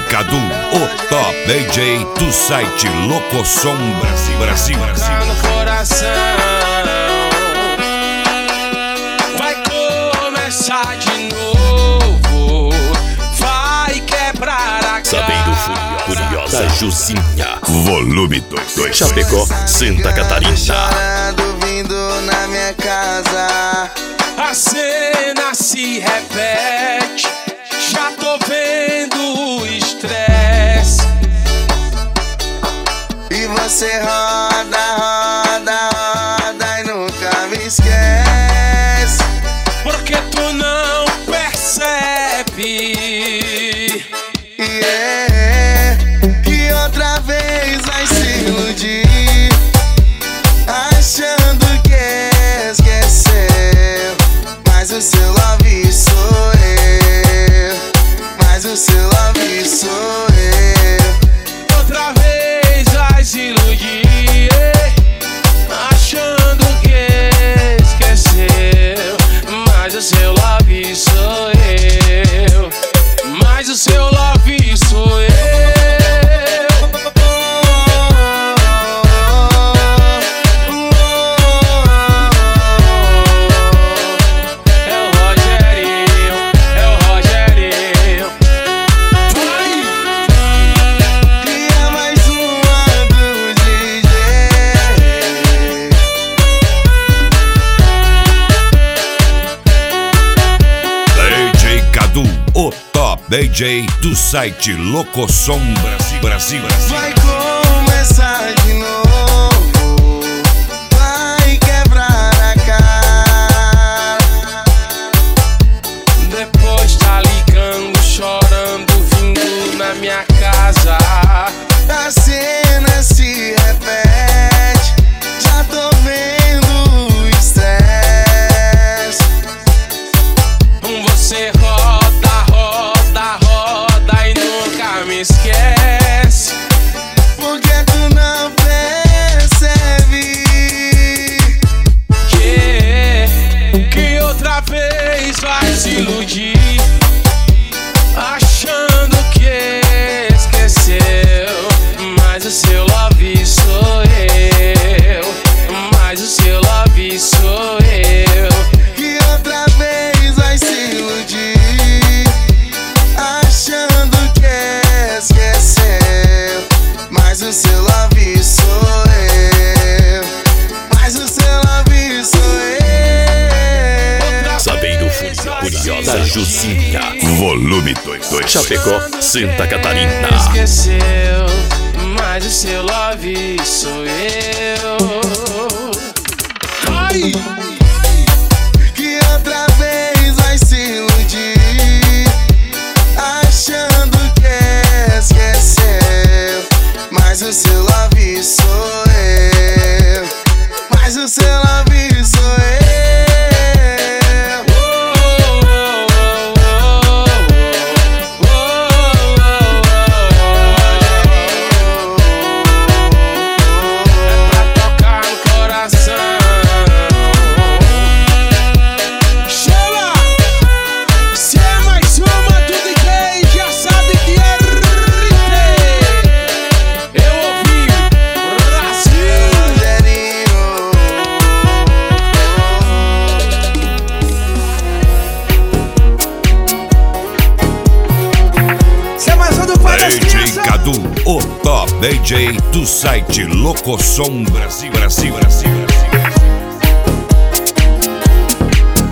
Cadu, o top DJ do site Locosom Brasil. No coração, vai começar de novo, vai quebrar a casa. Sabendo Furiosa Juzinha, Volume 2, Chapecó, Santa Catarina. Chorando vindo na minha casa. A cena se repete, já tô vendo o estresse. E você roda, roda, roda e nunca me esquece. Porque tu não percebe. Que outra vez vai se iludir, achando que esqueceu. Mas o seu love sou eu, mas o seu love sou eu. Outra vez vai se iludir, achando que esqueceu. Mas o seu love sou eu, mas o seu love sou eu. O top DJ do site Locosom Brasil. Vai começar de novo, vai quebrar a cara. Depois tá ligando, chorando, vindo na minha casa. A cena se repete, já tô vendo o estresse. Você roda, roda, roda e nunca me esquece. Porque tu não percebe que outra vez vai se iludir, achando que esqueceu. Mas o seu love sou eu, mas o seu love sou eu. que outra vez vai se iludir, achando que esqueceu. Mas o seu love sou eu, mas o seu love sou eu. Sabendo Furiosa Juzinha, Volume 2, Chapecó, Santa Catarina. Esqueceu, mas o seu love sou eu. Ai! Que outra vez vai se iludir, achando que esqueceu. Mas o seu love sou eu, mas o seu love sou eu. Pra tocar no coração. Chama! Se é mais uma do DJ, já sabe que é RT. Eu ouvi Brasil. Se é mais um do pai das DJ crianças. Cadu, o top DJ do site Locosom Brasil.